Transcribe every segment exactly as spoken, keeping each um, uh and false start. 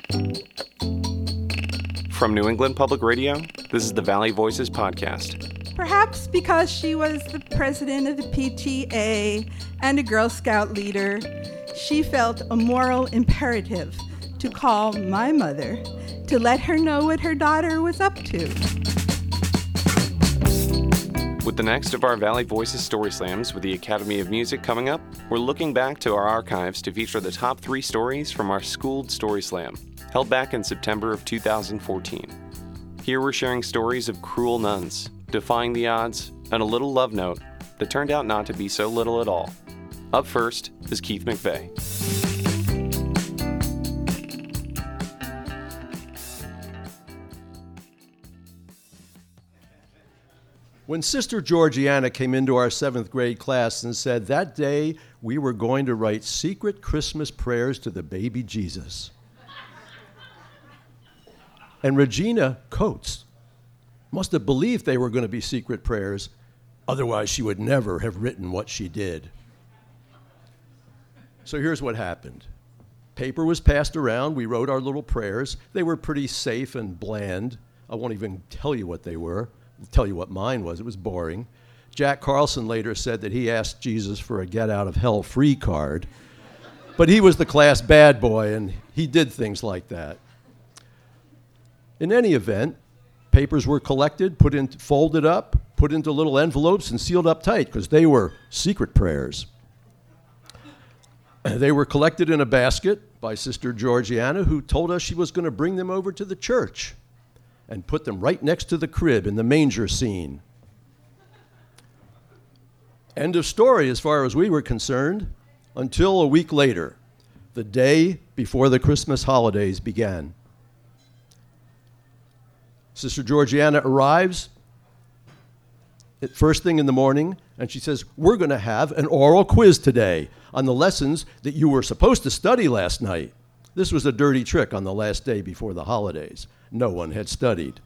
From New England Public Radio, this is the Valley Voices podcast. Perhaps because she was the president of the P T A and a Girl Scout leader, she felt a moral imperative to call my mother to let her know what her daughter was up to. With the next of our Valley Voices Story Slams with the Academy of Music coming up, we're looking back to our archives to feature the top three stories from our Schooled Story Slam, held back in September of two thousand fourteen. Here we're sharing stories of cruel nuns, defying the odds, and a little love note that turned out not to be so little at all. Up first is Keith McVeigh. When Sister Georgiana came into our seventh grade class and said that day we were going to write secret Christmas prayers to the baby Jesus. And Regina Coates must have believed they were going to be secret prayers, otherwise she would never have written what she did. So here's what happened. Paper was passed around, we wrote our little prayers. They were pretty safe and bland. I won't even tell you what they were. I'll tell you what mine was. It was boring. Jack Carlson later said that he asked Jesus for a get-out-of-hell-free card. But he was the class bad boy, and he did things like that. In any event, papers were collected, put in, folded up, put into little envelopes, and sealed up tight, because they were secret prayers. They were collected in a basket by Sister Georgiana, who told us she was going to bring them over to the church and put them right next to the crib in the manger scene. End of story as far as we were concerned, until a week later, the day before the Christmas holidays began. Sister Georgiana arrives at first thing in the morning, and she says, we're going to have an oral quiz today on the lessons that you were supposed to study last night. This was a dirty trick on the last day before the holidays. No one had studied.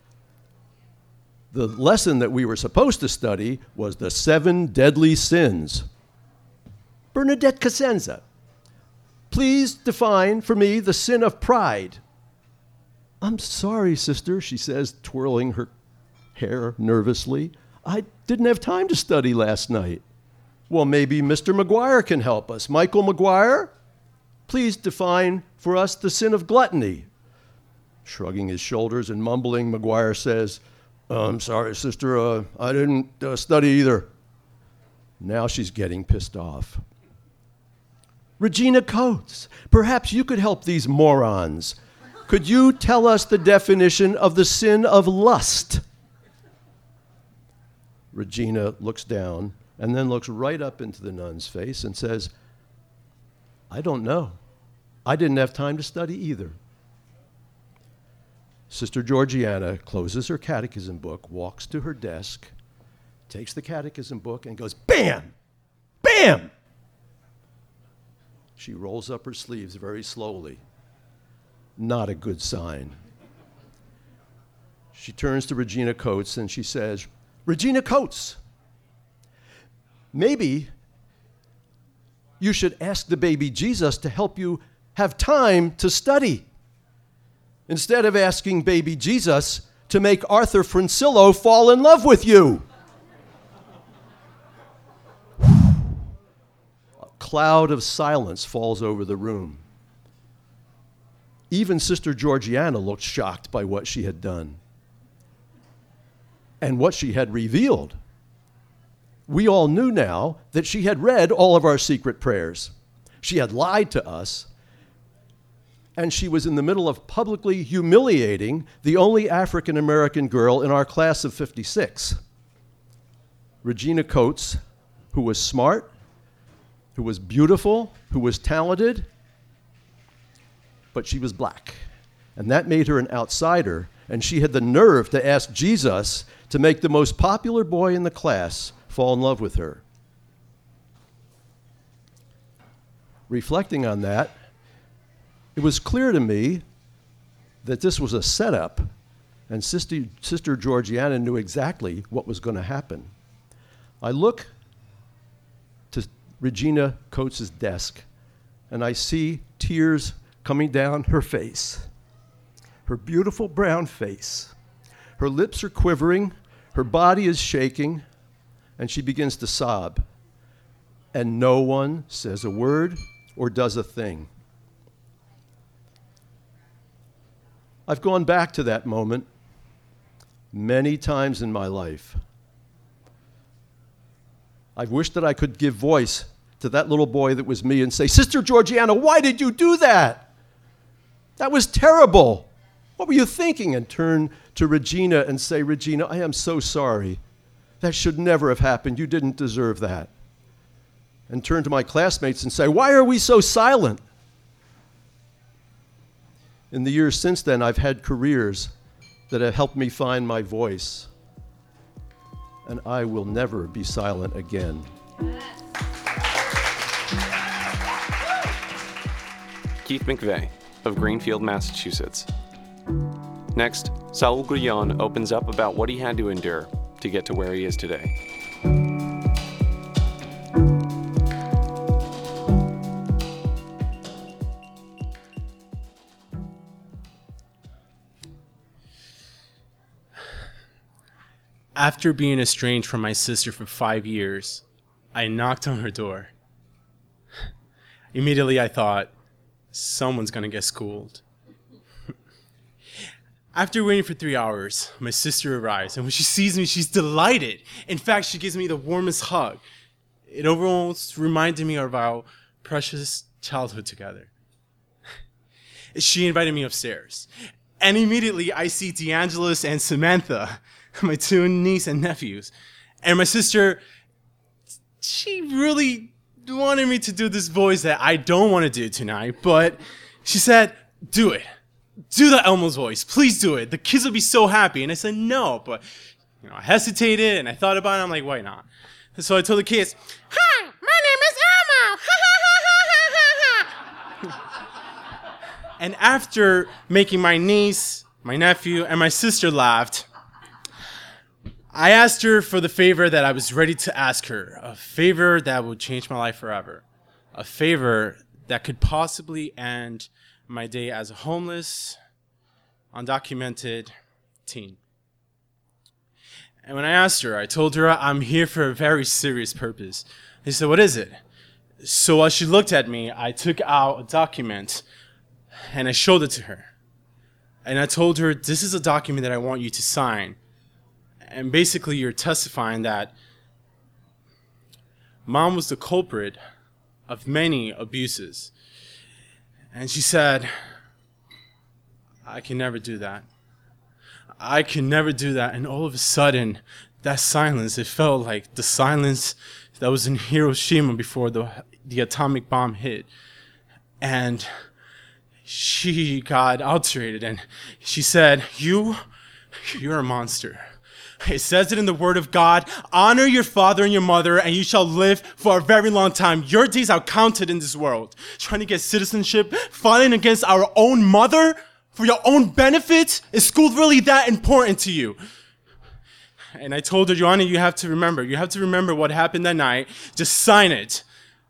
The lesson that we were supposed to study was the seven deadly sins. Bernadette Cosenza, please define for me the sin of pride. I'm sorry, sister, she says, twirling her hair nervously. I didn't have time to study last night. Well, maybe Mister McGuire can help us. Michael McGuire, please define for us the sin of gluttony. Shrugging his shoulders and mumbling, McGuire says, I'm sorry, sister, uh, I didn't uh, study either. Now she's getting pissed off. Regina Coates, perhaps you could help these morons. Could you tell us the definition of the sin of lust? Regina looks down and then looks right up into the nun's face and says, I don't know. I didn't have time to study either. Sister Georgiana closes her catechism book, walks to her desk, takes the catechism book, and goes, bam! Bam! She rolls up her sleeves very slowly. Not a good sign. She turns to Regina Coates and she says, Regina Coates, maybe you should ask the baby Jesus to help you have time to study, instead of asking baby Jesus to make Arthur Francillo fall in love with you. A cloud of silence falls over the room. Even Sister Georgiana looked shocked by what she had done and what she had revealed. We all knew now that she had read all of our secret prayers. She had lied to us, and she was in the middle of publicly humiliating the only African-American girl in our class of fifty-six. Regina Coates, who was smart, who was beautiful, who was talented, but she was black. And that made her an outsider, and she had the nerve to ask Jesus to make the most popular boy in the class fall in love with her. Reflecting on that, it was clear to me that this was a setup, and Sister, Sister Georgiana knew exactly what was going to happen. I look to Regina Coates' desk, and I see tears coming down her face, her beautiful brown face. Her lips are quivering, her body is shaking, and she begins to sob. And no one says a word or does a thing. I've gone back to that moment many times in my life. I've wished that I could give voice to that little boy that was me and say, Sister Georgiana, why did you do that? That was terrible. What were you thinking? And turn to Regina and say, Regina, I am so sorry. That should never have happened. You didn't deserve that. And turn to my classmates and say, why are we so silent? In the years since then, I've had careers that have helped me find my voice. And I will never be silent again. Keith McVeigh of Greenfield, Massachusetts. Next, Saul Guillon opens up about what he had to endure to get to where he is today. After being estranged from my sister for five years, I knocked on her door. Immediately I thought, someone's gonna get schooled. After waiting for three hours, my sister arrives, and when she sees me, she's delighted. In fact, she gives me the warmest hug. It almost reminded me of our precious childhood together. She invited me upstairs, and immediately I see DeAngelis and Samantha, my two niece and nephews. And my sister, she really wanted me to do this voice that I don't want to do tonight, but she said, do it. Do the Elmo's voice. Please do it. The kids will be so happy. And I said, no, but you know, I hesitated and I thought about it. I'm like, why not? And so I told the kids, hi, my name is Elmo. And after making my niece, my nephew, and my sister laughed, I asked her for the favor that I was ready to ask her, a favor that would change my life forever, a favor that could possibly end my day as a homeless, undocumented teen. And when I asked her, I told her I'm here for a very serious purpose. She said, what is it? So while she looked at me, I took out a document and I showed it to her. And I told her, this is a document that I want you to sign. And basically you're testifying that Mom was the culprit of many abuses. And she said, I can never do that. I can never do that. And all of a sudden, that silence, it felt like the silence that was in Hiroshima before the, the atomic bomb hit. And she got alterated and she said, you, you're a monster. It says it in the word of God, honor your father and your mother and you shall live for a very long time. Your days are counted in this world. Trying to get citizenship, fighting against our own mother for your own benefit? Is school really that important to you? And I told her, Joanna, you have to remember. You have to remember what happened that night. Just sign it.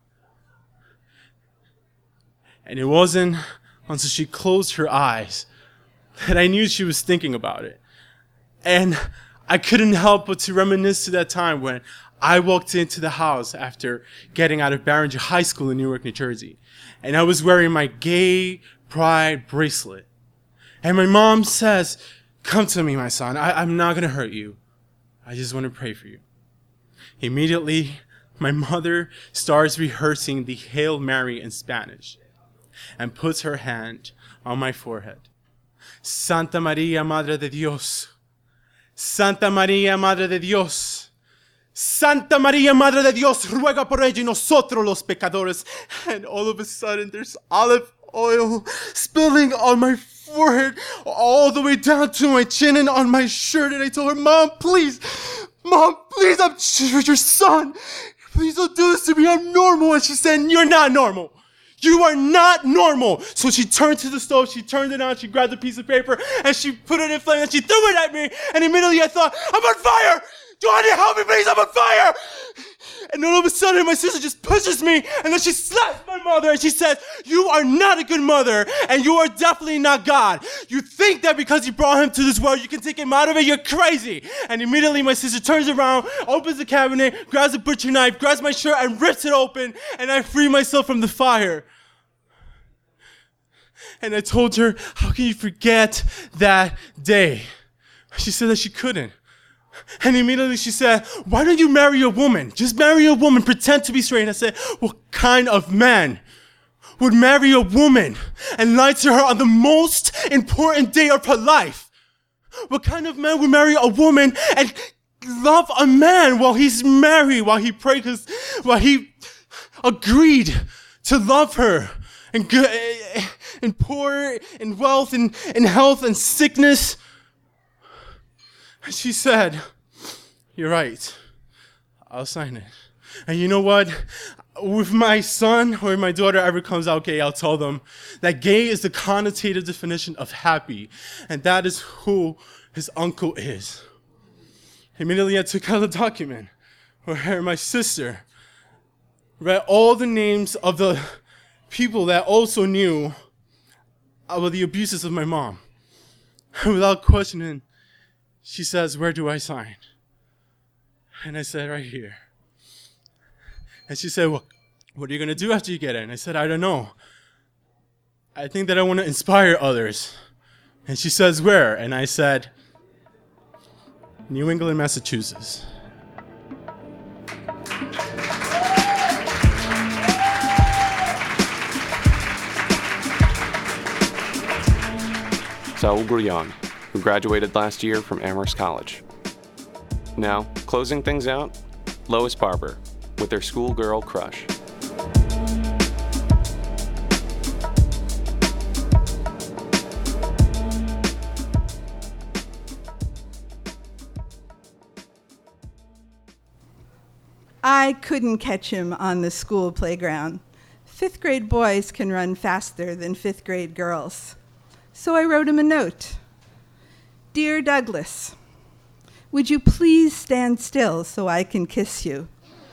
And it wasn't until she closed her eyes that I knew she was thinking about it. And I couldn't help but to reminisce to that time when I walked into the house after getting out of Barringer High School in Newark, New Jersey. And I was wearing my gay pride bracelet. And my mom says, come to me, my son. I, I'm not going to hurt you. I just want to pray for you. Immediately, my mother starts rehearsing the Hail Mary in Spanish and puts her hand on my forehead. Santa Maria, Madre de Dios. Santa María, Madre de Dios. Santa María, Madre de Dios, ruega por ella y nosotros los pecadores. And all of a sudden, there's olive oil spilling on my forehead, all the way down to my chin and on my shirt. And I told her, Mom, please, Mom, please, I'm your son. Please don't do this to me. I'm normal. And she said, you're not normal. You are not normal. So she turned to the stove, she turned it on, she grabbed a piece of paper, and she put it in flame, and she threw it at me. And immediately I thought, I'm on fire! Johnny, help me, please, I'm on fire! And all of a sudden, my sister just pushes me, and then she slaps my mother, and she says, you are not a good mother, and you are definitely not God. You think that because you brought him to this world, you can take him out of it, you're crazy. And immediately, my sister turns around, opens the cabinet, grabs a butcher knife, grabs my shirt, and rips it open, and I free myself from the fire. And I told her, how can you forget that day? She said that she couldn't. And immediately she said, why don't you marry a woman? Just marry a woman, pretend to be straight. And I said, what kind of man would marry a woman and lie to her on the most important day of her life? What kind of man would marry a woman and love a man while he's married, while he prayed, while he agreed to love her and good and poor and wealth and, and health and sickness? And she said, you're right. I'll sign it. And you know what? If my son or my daughter ever comes out gay, I'll tell them that gay is the connotative definition of happy. And that is who his uncle is. Immediately I took out the document where my sister read all the names of the people that also knew about the abuses of my mom. And without questioning, she says, where do I sign? And I said, right here. And she said, well, what are you going to do after you get it? And I said, I don't know. I think that I want to inspire others. And she says, where? And I said, New England, Massachusetts. Saul Grullon, who graduated last year from Amherst College. Now, closing things out, Lois Barber with their schoolgirl crush. I couldn't catch him on the school playground. Fifth grade boys can run faster than fifth grade girls. So I wrote him a note. Dear Douglas, would you please stand still so I can kiss you?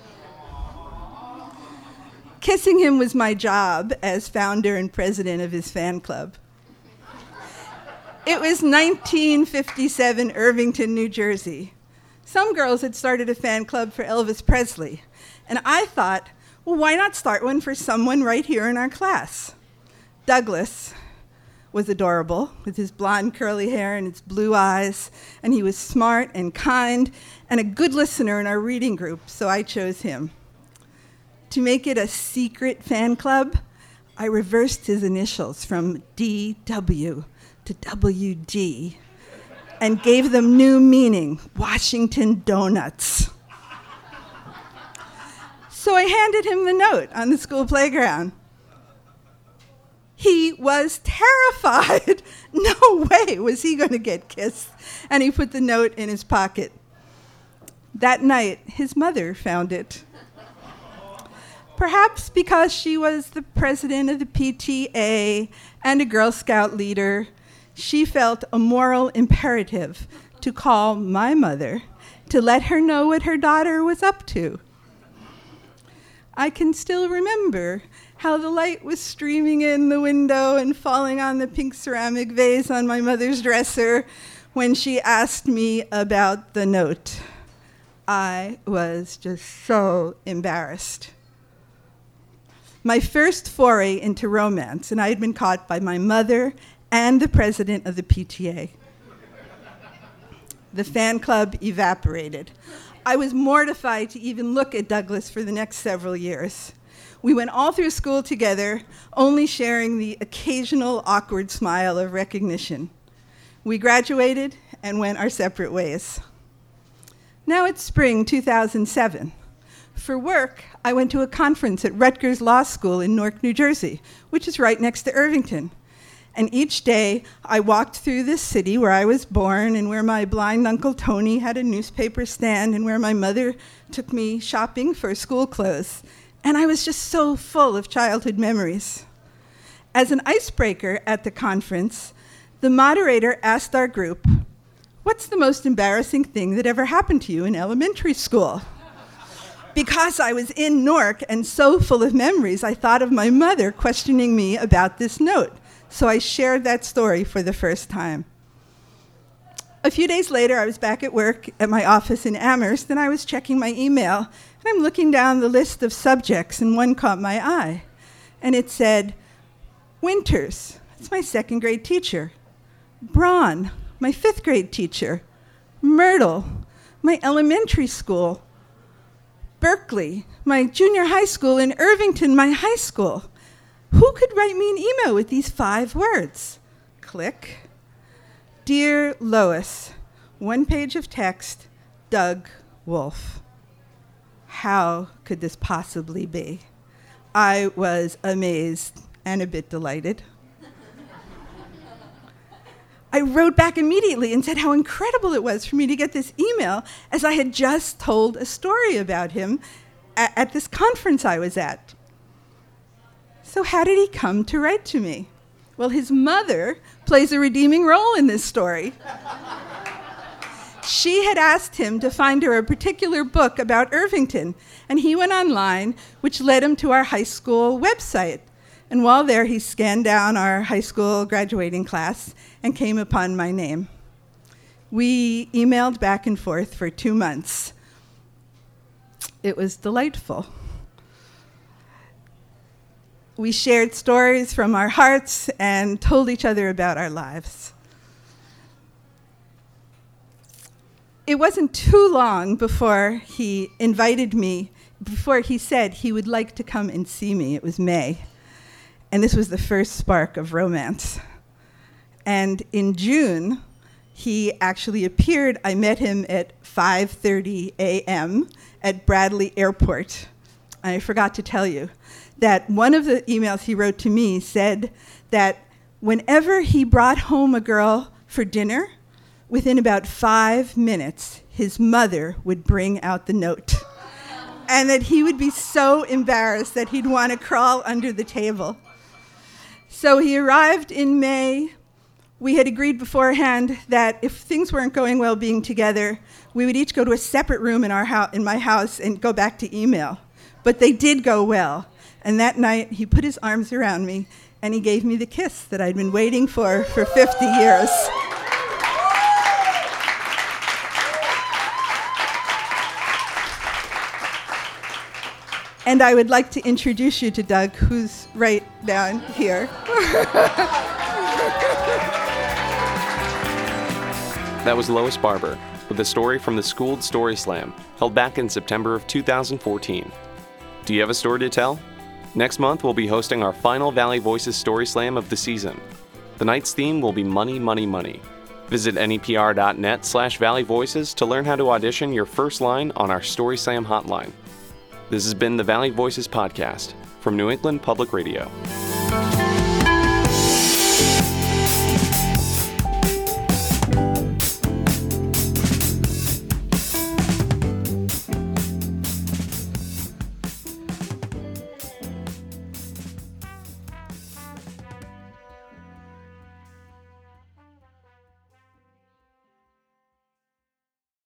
Kissing him was my job as founder and president of his fan club. It was nineteen fifty-seven, Irvington, New Jersey. Some girls had started a fan club for Elvis Presley, and I thought, well, why not start one for someone right here in our class? Douglas was adorable, with his blonde curly hair and his blue eyes, and he was smart and kind and a good listener in our reading group, so I chose him. To make it a secret fan club, I reversed his initials from D W to W G and gave them new meaning, Washington Donuts. So I handed him the note on the school playground. He was terrified. No way was he going to get kissed. And he put the note in his pocket. That night, his mother found it. Perhaps because she was the president of the P T A and a Girl Scout leader, she felt a moral imperative to call my mother to let her know what her daughter was up to. I can still remember how the light was streaming in the window and falling on the pink ceramic vase on my mother's dresser when she asked me about the note. I was just so embarrassed. My first foray into romance, and I had been caught by my mother and the president of the P T A. The fan club evaporated. I was mortified to even look at Douglas for the next several years. We went all through school together, only sharing the occasional awkward smile of recognition. We graduated and went our separate ways. Now it's spring two thousand seven. For work, I went to a conference at Rutgers Law School in Newark, New Jersey, which is right next to Irvington. And each day, I walked through this city where I was born and where my blind Uncle Tony had a newspaper stand and where my mother took me shopping for school clothes. And I was just so full of childhood memories. As an icebreaker at the conference, the moderator asked our group, "What's the most embarrassing thing that ever happened to you in elementary school?" Because I was in Newark and so full of memories, I thought of my mother questioning me about this note. So I shared that story for the first time. A few days later, I was back at work at my office in Amherst, and I was checking my email, and I'm looking down the list of subjects, and one caught my eye. And it said, Winters, that's my second grade teacher. Braun, my fifth grade teacher. Myrtle, my elementary school. Berkeley, my junior high school, and Irvington, my high school. Who could write me an email with these five words? Click. Dear Lois, one page of text, Doug Wolf. How could this possibly be? I was amazed and a bit delighted. I wrote back immediately and said how incredible it was for me to get this email, as I had just told a story about him at, at this conference I was at. So how did he come to write to me? Well, his mother plays a redeeming role in this story. She had asked him to find her a particular book about Irvington, and he went online, which led him to our high school website. And while there, he scanned down our high school graduating class and came upon my name. We emailed back and forth for two months. It was delightful. We shared stories from our hearts and told each other about our lives. It wasn't too long before he invited me, before he said he would like to come and see me. It was May. And this was the first spark of romance. And in June, he actually appeared. I met him at five thirty a.m. at Bradley Airport. And I forgot to tell you that one of the emails he wrote to me said that whenever he brought home a girl for dinner, within about five minutes, his mother would bring out the note. And that he would be so embarrassed that he'd want to crawl under the table. So he arrived in May. We had agreed beforehand that if things weren't going well being together, we would each go to a separate room in our house, in my house, and go back to email. But they did go well. And that night, he put his arms around me, and he gave me the kiss that I'd been waiting for for fifty years. And I would like to introduce you to Doug, who's right down here. That was Lois Barber with a story from the Schooled Story Slam, held back in September of two thousand fourteen. Do you have a story to tell? Next month, we'll be hosting our final Valley Voices Story Slam of the season. The night's theme will be Money, Money, Money. Visit nepr.net slash Valley Voices to learn how to audition your first line on our Story Slam hotline. This has been the Valley Voices Podcast from New England Public Radio.